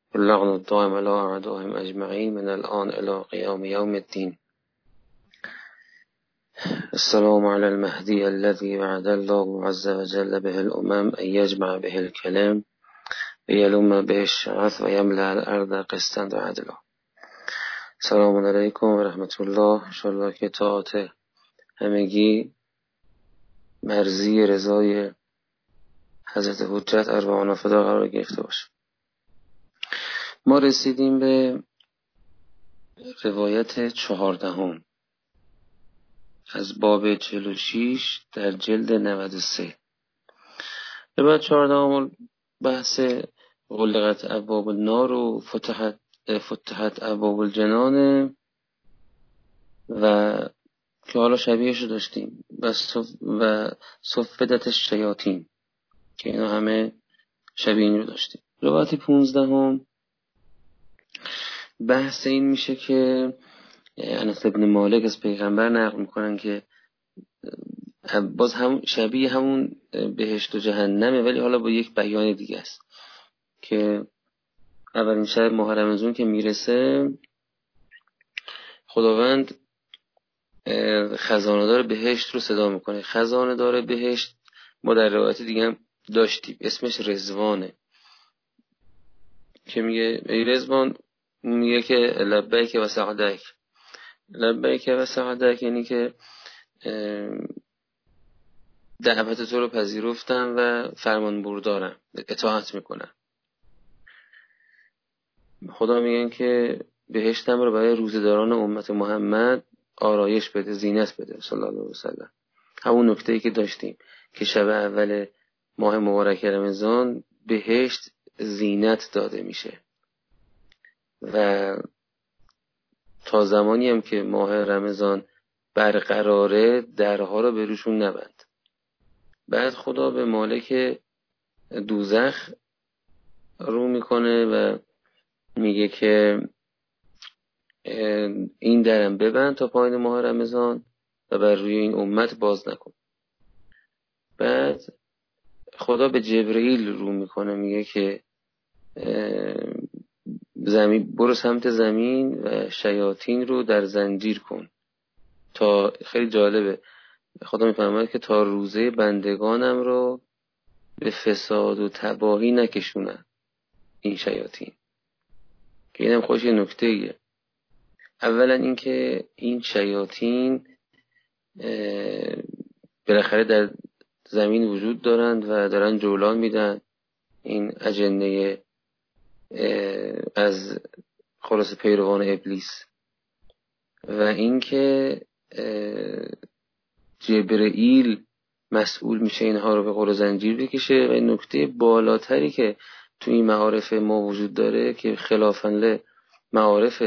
اللعن الدائم على أعدائهم أجمعين من الآن إلى قيام يوم الدين. السلام على المهدي الذي وعد الله عز وجل به الأمم أن يجمع به الكلام ويلم به الشعث ويملأ الأرض قسطا وعدلا. سلام علیکم و رحمت الله. انشاءالله که طاعت همگی مرضی رضای حضرت حجت ارواحنا فدا قرار گرفته باشه. ما رسیدیم به روایت 14 از باب 46 در جلد 93. روایت 14 بحث غلقت ابواب النار و فتحت ابواب الجنان و که حالا شبیهش رو داشتیم و صفدت الشیاطین که اینا همه شبیه این رو داشتیم. روایت 15 بحث این میشه که انس ابن مالک از پیغمبر نقل میکنن که باز هم شبیه همون بهشت و جهنمه، ولی حالا با یک بیان دیگه است که اولین شب ماه رمضان که میرسه خداوند خزانه‌دار بهشت رو صدا میکنه. خزانه‌دار بهشت ما در روایت دیگه هم داشتیم، اسمش رضوانه، که میگه ای رضوان، میگه که لبیک و سعدک. لبیک و سعدک یعنی که دعوت تو رو پذیرفتم و فرمان بردارم، اطاعت میکنم. خدا میگن که بهشتم رو برای روزه‌داران امت محمد آرایش بده، زینت بده صلی الله علیه و سلم. همون نکته‌ای که داشتیم که شب اول ماه مبارک رمضان بهشت زینت داده میشه و تا زمانی هم که ماه رمضان برقراره درها رو به روشون نبند. بعد خدا به مالک دوزخ رو میکنه و میگه که این درم ببند تا پایین ماه رمضان و بر روی این امت باز نکن. بعد خدا به جبرئیل رو میکنه، میگه که زمین برو سمت زمین و شیاطین رو در زنجیر کن تا، خیلی جالبه، خدا میفرماید که تا روزه بندگانم رو به فساد و تباهی نکشونن این شیاطین. که اینم خوش یه نکته ایه. اولا اینکه این شیاطین بالاخره در زمین وجود دارند و دارن جولان میدن این اجنه از خلاص پیروان ابلیس، و اینکه جبرئیل مسئول میشه اینها رو به قر و زنجیر بکشه. و این نکته بالاتری که تو این معارف ما وجود داره که خلافاً معارف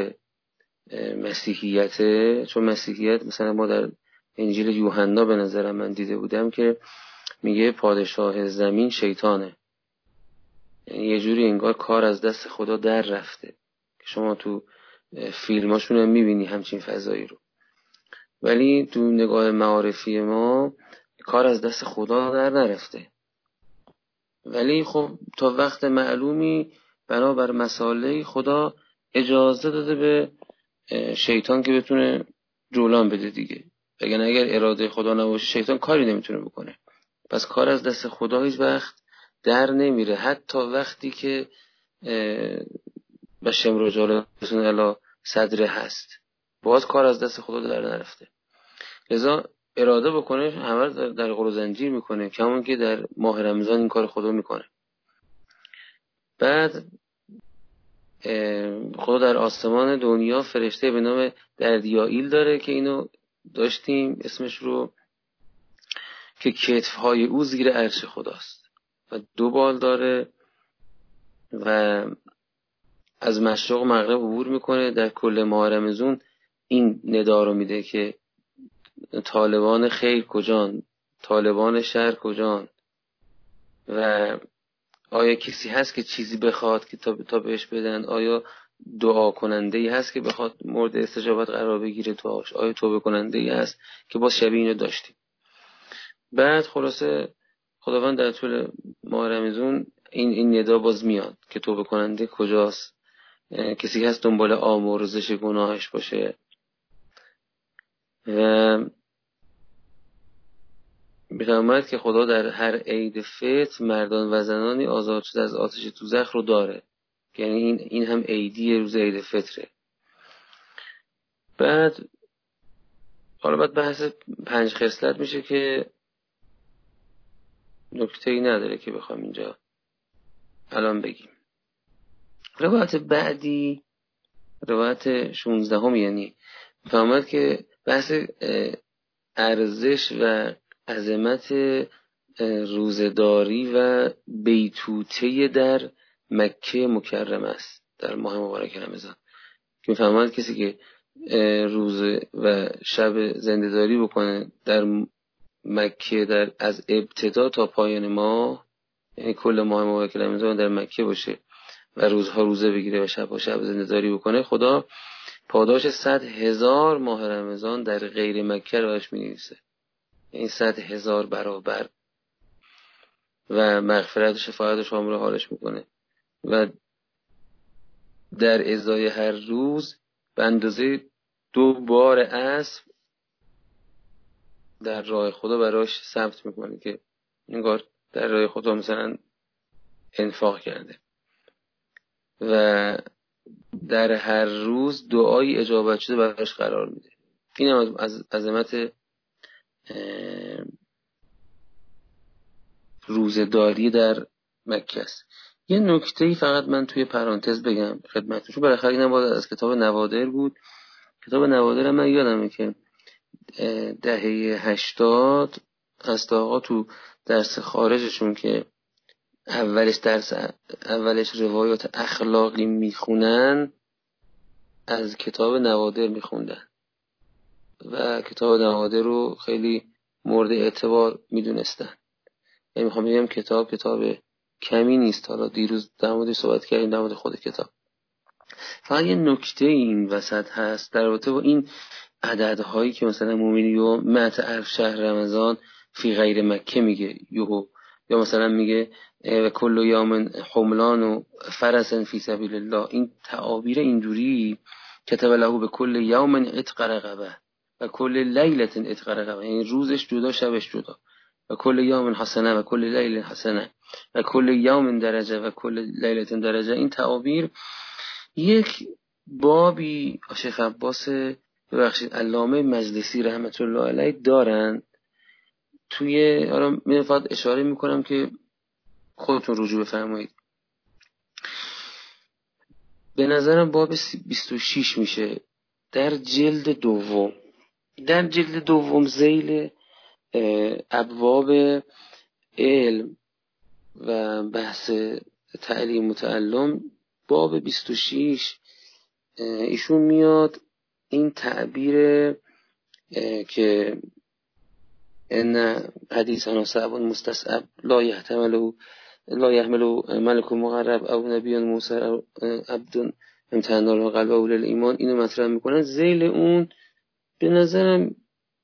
مسیحیته، چون مسیحیت مثلا ما در انجیل یوحنا به نظرم من دیده بودم که میگه پادشاه زمین شیطانه، یعنی یه جوری انگار کار از دست خدا در رفته که شما تو فیلماشون هم میبینی همچین فضایی رو. ولی تو نگاه معارفی ما کار از دست خدا در نرفته، ولی خب تا وقت معلومی بنابر مسائل خدا اجازه داده به شیطان که بتونه جولان بده دیگه. اگر اراده خدا نباشه شیطان کاری نمیتونه بکنه. پس کار از دست خدا هیچ وقت در نمیره، حتی وقتی که و شم رجال رسول الی صدره هست، باز کار از دست خدا در نرفته. لذا اراده بکنه همه در قر و زنجیر میکنه، کمون که در ماه رمضان این کار خدا میکنه. بعد خدا در آسمان دنیا فرشته به نام دردیائیل داره که اینو داشتیم اسمش رو، که کتفهای او زیر عرش خداست و 2 بال داره و از مشرق و مغرب عبور میکنه. در کل ماه رمضان این ندا رو میده که طالبان خیر کجان، طالبان شر کجان، و آیا کسی هست که چیزی بخواد که تا بهش بدن؟ آیا دعا کننده ای هست که بخواد مورد استجابت قرار بگیره دعاش؟ آیا توبه کننده ای هست که باز شبیه اینو داشتیم. بعد خلاصه خداوند در طول ماه رمضان این ندا باز میاد که توبه کننده کجاست، کسی هست دنبال آمرزش گناهش باشه. و می‌فرماید که خدا در هر عید فطر مردان و زنانی آزاد شده از آتش دوزخ رو داره، یعنی این هم عیدی روز عید فطره. بعد حالا بعد بحث 5 خصلت میشه که نکته‌ای نداره که بخوام اینجا الان بگیم. روایت بعدی روایت 16 یعنی می‌فرماید که بحث ارزش و عظمت روزداری و بیتوته در مکه مکرمه است در ماه مبارک رمضان، که می‌فرماید کسی که روز و شب زنده‌داری بکنه در مکه از ابتدا تا پایان ماه، یعنی کل ماه مبارک رمضان در مکه باشه و روزها روزه بگیره و شبها شب زنده‌داری بکنه، خدا پاداش 100,000 ماه رمضان در غیر مکه رو براش می‌نویسه، این 100,000 برابر، و مغفرت و شفاعت و شامل حالش میکنه و در ازای هر روز به اندازه 2 بار اسب در راه خدا براش ثبت میکنه که انگار در راه خدا مثلا انفاق کرده، و در هر روز دعای اجابت شده براش قرار میده. این هم از عظمت روزداری در مکه است. یه نکته‌ای فقط من توی پرانتز بگم خدمتتون، چون بالاخره اینم باید از کتاب نوادر بود. کتاب نوادر من یادمه که دهه 80 از آقا تو درس خارجشون که اولش روایات اخلاقی میخونن، از کتاب نوادر میخوندن و کتاب نوادر رو خیلی مورد اعتبار میدونستن. یعنی میخوام بگم کتاب کمی نیست. حالا دیروز در موردش صحبت کردیم، در مورد خود کتاب. فقط یه نکته این وسط هست در رابطه با این عددهایی که مثلا مومنی و مت الف شهر رمضان فی غیر مکه میگه یهو، یا مثلا میگه و کل یوم حملان و فرسن فی سبیل الله. این تعابیر اینجوری کتب له به کل یوم عتق رقبه و کل لیلت عتق رقبه، یعنی روزش جدا شبش جدا، و کل یوم حسنه و کل لیل حسنه و کل یوم درجه و کل لیلت درجه. این تعابیر یک بابی شیخ عباس ببخشید علامه مجلسی رحمت الله علیه دارن توی، حالا من فقط اشاره میکنم که خودتون رجوع بفرمایید. به نظرم باب 26 میشه در جلد دوم ذیل ابواب علم و بحث تعلیم و تعلم، باب 26 ایشون میاد این تعبیر که ان حدیثنا صعب مستصعب لا یحمل ملک مقرب او نبی موسر او عبد امتحان الله قلب اول الایمان، اینو مطرح میکنن. ذیل اون به نظرم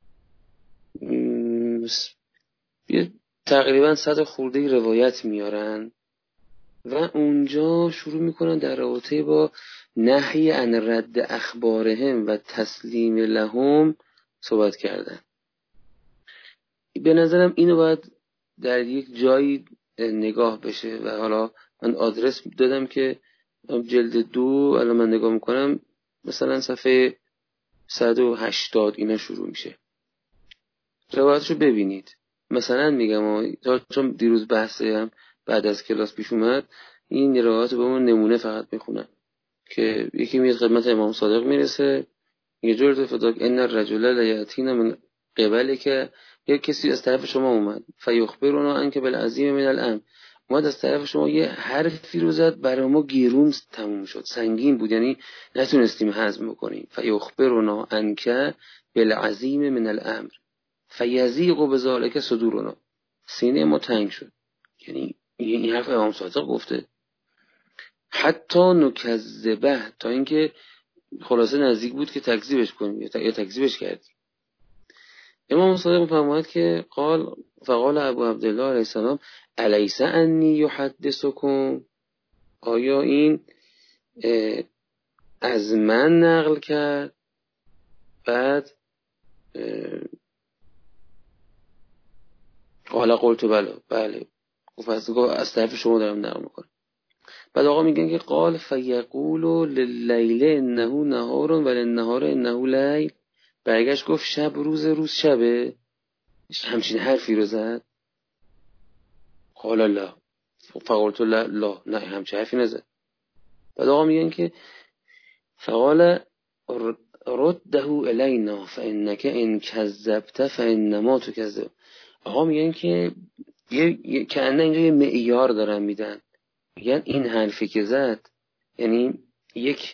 تقریبا 100 خورده روایت میارن و اونجا شروع میکنن در رابطه با نهی عن رد اخبارهم و تسلیم لهم صحبت کردن. به نظرم اینو باید در یک جایی نگاه بشه و حالا من آدرس دادم که جلد 2 الان من نگاه میکنم مثلا صفحه 180 اینا شروع میشه. روایتشو ببینید. مثلا میگم چون دیروز بحثی هم بعد از کلاس پیش اومد، این روایت به ما نمونه فقط میخونم که یکی میاد خدمت امام صادق میرسه یه جور فداک ان الرجل لیاتینا من قبله، که یک کسی از طرف شما اومد فیخبرنا انک بالعظیم من الامر، اومد از طرف شما یه حرفی رو زد برای ما گیرون تموم شد، سنگین بود، یعنی نتونستیم هضم بکنیم. فیخبرنا انک بالعظیم من الامر فیضیق بذلک صدورنا، سینه ما تنگ شد. یعنی این حرف امام صادق گفته. حتی نکذبه، تا اینکه خلاصه نزدیک بود که تکذیبش کنیم یا تکذیبش کردیم. امام صادق می‌فرماید که فقال ابو عبدالله علیه السلام الیس انی یحدثکم، آیا این از من نقل کرد؟ بعد قال قلت بله گفت از طرف شما دارم نقل میکنم. بعد آقا میگن که قال فیقول لللیل انه نهار و للنهار انه لیل، برگشت گفت شب روز شبه، همچین حرفی رو زد. قال لا، فقلت لا نه همچین حرفی نزد. بعد آقا میگن که فقال رده الینا فانک ان کذبت فانما تکذب. آقا میگن که کنه اینجا یه معیار دارن میدن، میگن این حرفی که زد یعنی یک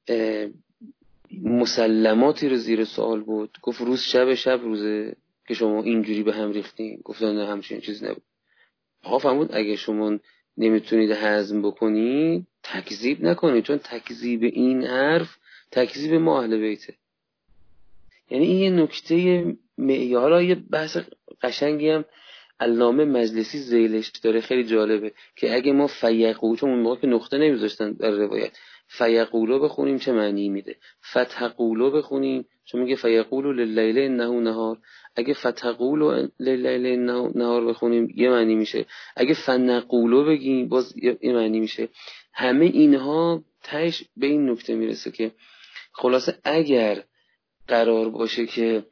مسلماتی رو زیر سوال بود. گفت روز شب روزه که شما اینجوری به هم ریختین؟ گفتن نه همچین چیز نبود. آقا فرمود اگه شما نمیتونید هضم بکنید تکذیب نکنید، چون تکذیب این حرف تکذیب ما اهل بیته. یعنی این یه نکته معیارا، یه بحث قشنگی هم علامه مجلسی ذیلش داره، خیلی جالبه که اگه ما فیقول، چون اون موقع که نقطه نمیذاشتن در روایت، فیقولو بخونیم چه معنی میده، فتحقولو بخونیم چون میگه فیقولو لللیل انه نهار، اگه فتحقولو لللیل انه نهار بخونیم یه معنی میشه، اگه فنقولو بگیم باز یه معنی میشه. همه اینها تهش به این نکته میرسه که خلاصه اگر قرار باشه که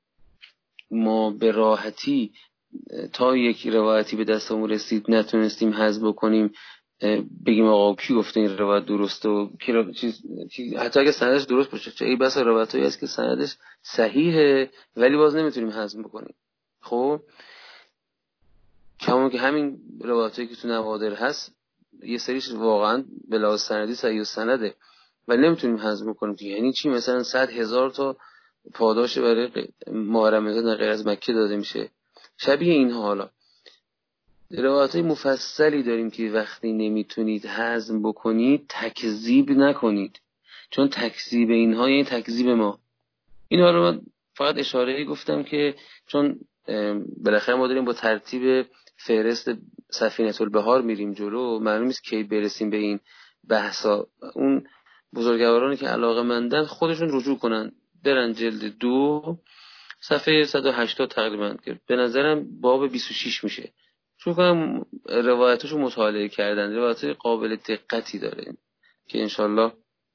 ما به راحتی تا یک روایتی به دستمون رسید نتونستیم هضم بکنیم بگیم آقا کی گفته این روایت درسته و حتی اگه سندش درست باشه، چه ای بس روایتایی هست که سندش صحیحه ولی باز نمیتونیم هضم بکنیم. خب کما که همین روایتایی که تو نوادر هست یه سریش واقعا به لحاظ سندی صحیح و سنده ولی نمیتونیم هضم بکنیم. یعنی چی؟ مثلا 100,000 تا پاداش برای ماه رمضان غیر از مکه داده میشه، شبیه این حالا روایت‌های مفصلی داریم که وقتی نمیتونید هضم بکنید تکذیب نکنید، چون تکذیب اینها یعنی تکذیب ما. اینها رو من فقط اشاره‌ای گفتم که چون بالاخره ما داریم با ترتیب فهرست سفینه البحار میریم جلو، معلوم نیست کی برسیم به این بحثا. اون بزرگوارانی که علاقه‌مندن خودشون رجوع کنن برن جلد 2 صفحه 180 تقریبا که به نظرم باب 26 میشه، شروع کنم روایتاشو مطالعه کردن. روایت قابل دقتی داره که انشالله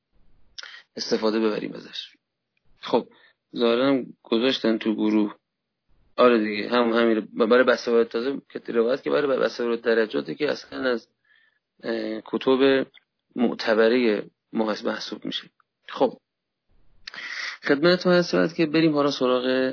استفاده ببریم ازش. خب ظاهرا گذاشتن تو گروه. آره دیگه همین برای بسواد تازه که روایت که برای بسواد درجاتی که اصلا از کتب معتبره محسوب میشه. خب خدمتتون هست که بریم حالا سراغ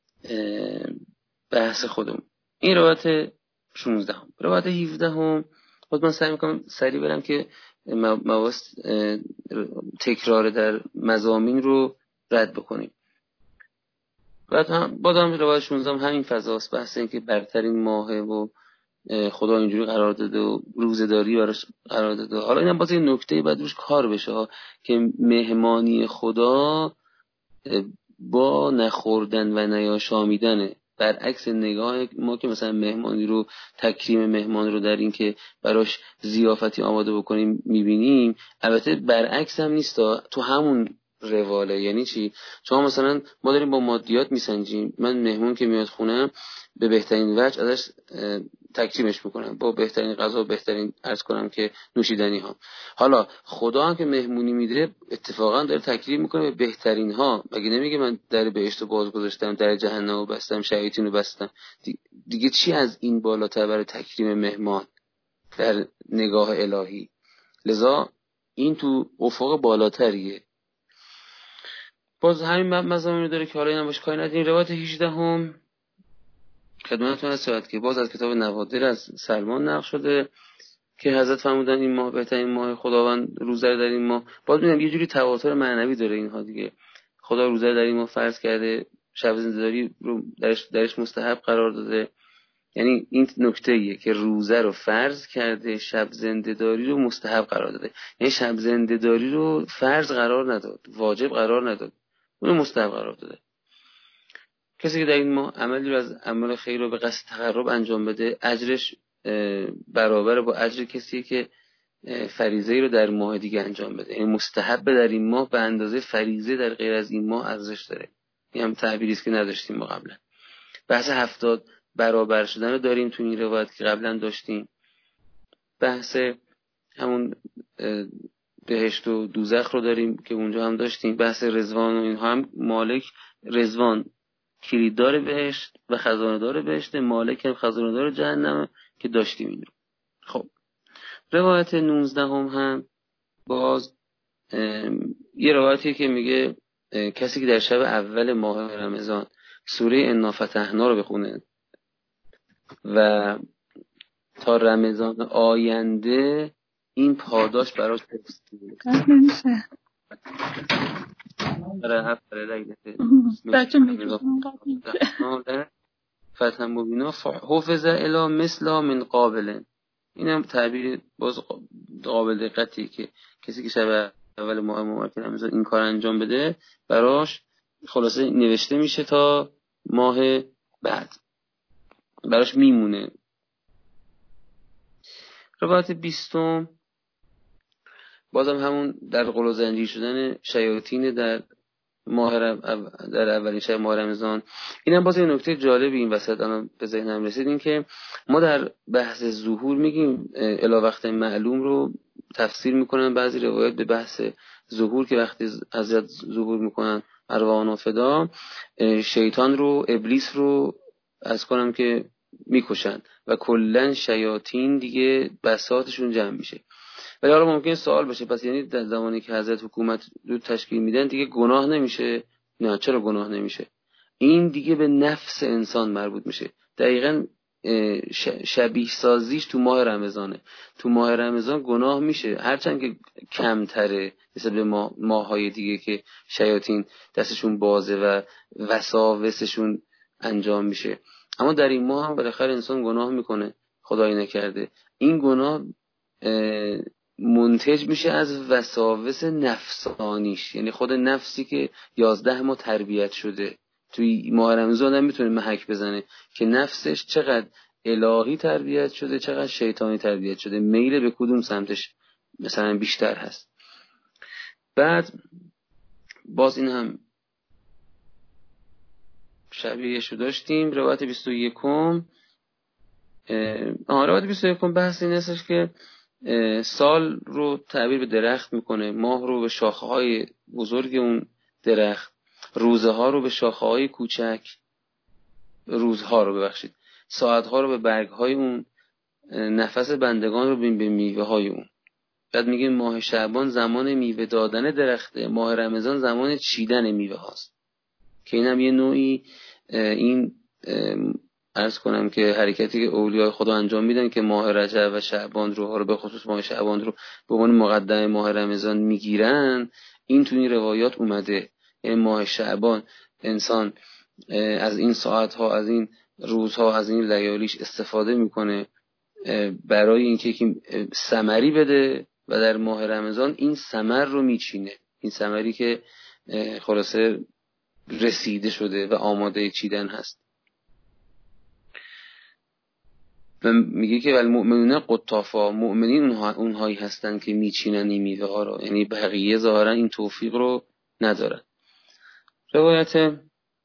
بحث خودمون. این روایت 16 روایت 17 خود من سعی میکنم سریع برم که مواس تکرار در مضامین رو رد بکنیم. بعد هم بازم روایت 16 همین فضاست، بحث این که برترین ماهه و خدا اینجوری قرار داده و روزداری براش قرار داده. حالا اینم باز این نکته بعد روش کار بشه که مهمانی خدا با نخوردن و نیاشامیدنه، برعکس نگاه ما که مثلا مهمانی رو تکریم مهمان رو در این که براش ضیافتی آماده بکنیم میبینیم. البته برعکس هم نیست تو همون رواله. یعنی چی؟ شما مثلا ما داریم با مادیات میسنجیم، من مهمون که میاد خونم به بهترین وجه ازش تکریمش میکنم با بهترین غذا، بهترین عرض کنم که نوشیدنی ها. حالا خدا هم که مهمونی میده اتفاقا داره تکریم میکنه به بهترین ها. مگه نمیگه من در بهشت رو باز گذاشتم، در جهنم رو بستم، شیاطین رو بستم؟ دیگه چی از این بالاتر برای تکریم مهمان در نگاه الهی؟ لذا این تو افق بالاتریه. باز همین مضامین داره که حالا اینا باشه کاری نداریم. روایت 18 خدمتتون هست که باز از کتاب نوادر از سلمان نقل شده که حضرت فرمودن این ماه بهترین ماه خداوند، روزه در این ماه. باز میگم یه جوری تواتر معنوی داره اینها دیگه. خدا روزه در این ماه فرض کرده، شب زنده‌داری رو درش مستحب قرار داده. یعنی این نکته ایه که روزه رو فرض کرده، شب زنده‌داری رو مستحب قرار داده. یعنی شب زنده‌داری رو فرض قرار نداد، واجب قرار نداد، اون مستحب قرار داده. کسی که در این ماه عملی رو از اعمال خیر رو به قصد تقرب انجام بده، اجرش برابر با اجر کسی که فریضه‌ای رو در ماه دیگه انجام بده. یعنی مستحب در این ماه به اندازه فریضه در غیر از این ماه ارزش داره. این هم تعبیری است که نداشتیم ما قبلا. بحث 70 برابر شدن رو داریم تو این روایت که قبلا داشتیم. بحث همون بهشت و دوزخ رو داریم که اونجا هم داشتیم. بحث رضوان و اینها هم مالک رضوان کلیددار بهشت و خزانه‌دار بهشت، مالک هم خزانه‌دار جهنم که داشتیم این رو. خب روایت 19 هم باز یه روایتی که میگه کسی که در شب اول ماه رمضان سوره انا فتحنا رو بخونه و تا رمضان آینده این پاداش براش نمیشه. بچه میکروفون فتح مبینا حفظ الی مثلا من قابل. این هم تعبیر باز قابل دقتی که کسی که شب اول ماه مبارک رمضان این کار انجام بده براش خلاصه نوشته میشه تا ماه بعد براش میمونه. روایت 20 بازم همون در قل و زنجیر شدن شیاطین در در اولین شب ماه رمضان. اینم باز یه نکته جالبی این وسط الان به ذهنم رسید، این که ما در بحث ظهور میگیم الی وقت معلوم رو تفسیر میکنن بعضی روایات به بحث ظهور که وقتی حضرت ظهور میکنن ارواحنا فدا، شیطان رو ابلیس رو از کنم که میکشن و کلن شیاطین دیگه بساطشون جمع میشه. ولی حالا ممکنه سوال بشه پس یعنی در زمانی که حضرت حکومت رو تشکیل میدن دیگه گناه نمیشه؟ نه، چرا گناه نمیشه؟ این دیگه به نفس انسان مربوط میشه. دقیقاً شبیه سازیش تو ماه رمضانه. تو ماه رمضان گناه میشه هرچند که کمتره مثل به ماه‌های دیگه که شیاطین دستشون بازه و وساوسشون انجام میشه. اما در این ماه هم بالاخره انسان گناه میکنه، خدایی نکرده. این گناه منتج میشه از وساوس نفسانیش، یعنی خود نفسی که 11 ماه تربیت شده توی ماه رمضان هم میتونه محک بزنه که نفسش چقدر الهی تربیت شده چقدر شیطانی تربیت شده، میل به کدوم سمتش مثلا بیشتر هست. بعد باز این هم شبیهشو داشتیم. روایت 21 روایت 21 بحث این هستش که سال رو تعبیر به درخت میکنه، ماه رو به شاخه‌های بزرگ اون درخت، روزه ها رو به شاخه‌های کوچک، ساعت‌ها رو به برگ‌های اون، نفس بندگان رو به میوه‌های اون. بعد میگه ماه شعبان زمان میوه دادن درخته، ماه رمضان زمان چیدن میوه هاست که اینم یه نوعی این عرض کنم که حرکتی که اولیای خدا انجام میدن که ماه رجب و شعبان رو به خصوص ماه شعبان رو به عنوان مقدمه ماه رمضان میگیرن. این تو این روایات اومده، یعنی ماه شعبان انسان از این ساعتها، از این روزها، از این لیالیش استفاده میکنه برای اینکه ثمری بده و در ماه رمضان این ثمر رو میچینه، این ثمری که خلاصه رسیده شده و آماده چیدن هست. و میگه که والمؤمنون قطافا، مؤمنین اونهایی هستن که میچینن این میوه ها رو، یعنی بقیه ظاهرا این توفیق رو ندارن. روایت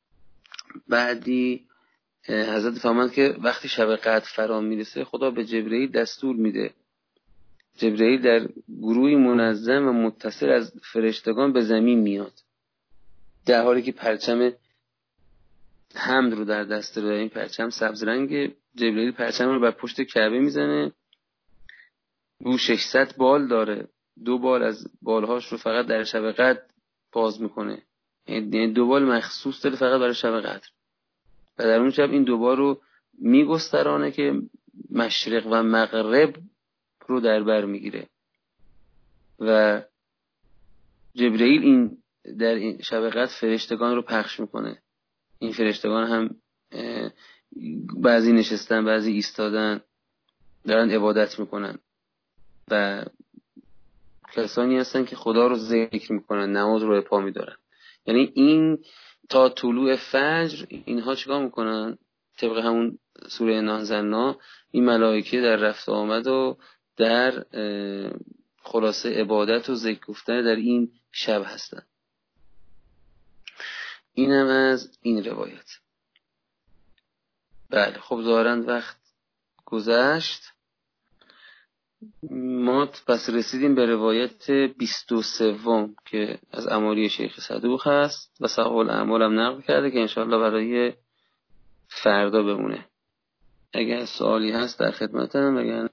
بعدی حضرت فرمود که وقتی شب قدر فرا میرسه خدا به جبرئیل دستور میده. جبرئیل در گروهی منظم و متصل از فرشتگان به زمین میاد در حالی که پرچم حمد رو در دست داره. این پرچم سبز رنگ، جبرئیل پرچم رو بر پشت کعبه میزنه، رو 600 بال داره، 2 بال از بالهاش رو فقط در شب قدر باز میکنه، یعنی 2 بال مخصوص داره فقط برای شب قدر و در اون شب این 2 بال رو میگسترانه که مشرق و مغرب رو در بر میگیره و جبرئیل این در این شب قدر فرشتگان رو پخش میکنه. این فرشتگان هم بعضی نشستن بعضی ایستادن دارن عبادت میکنن و کسانی هستن که خدا رو ذکر میکنن، نماز رو پا میدارن. یعنی این تا طلوع فجر اینها چیکار میکنن؟ طبق همون سوره نانزلنا این ملائکه در رفت و آمد و در خلاصه عبادت و ذکر گفتن در این شب هستن. اینم از این روایت. بله خب ظاهراً وقت گذشت. ما پس رسیدیم به روایت 23 که از اماری شیخ صدوق هست و صحاح الاعمال هم نقل کرده که انشاءالله برای فردا بمونه. اگر سوالی هست در خدمتم.